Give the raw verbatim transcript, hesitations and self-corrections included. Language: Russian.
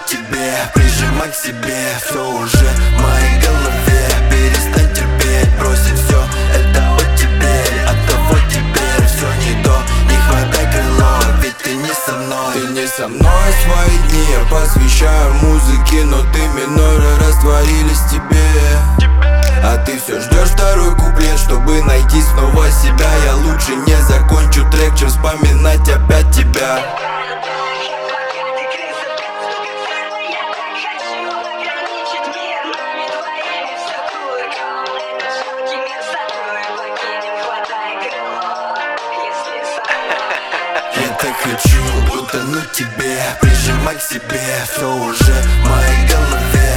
тебе, прижимай к себе. Все уже в моей голове. Перестань терпеть, бросить все, это оттепель. От кого теперь все не то, не хватай крыло, ведь ты не со мной. Ты не со мной, свои дни я посвящаю музыке, но ты миноры растворились в тебе. А ты все ждешь второй куплет, чтобы найти снова себя. Я лучше не закончу трек, чем вспоминать опять тебя. Я так хочу утонуть в тебе, прижимай к себе. Все уже в моей голове.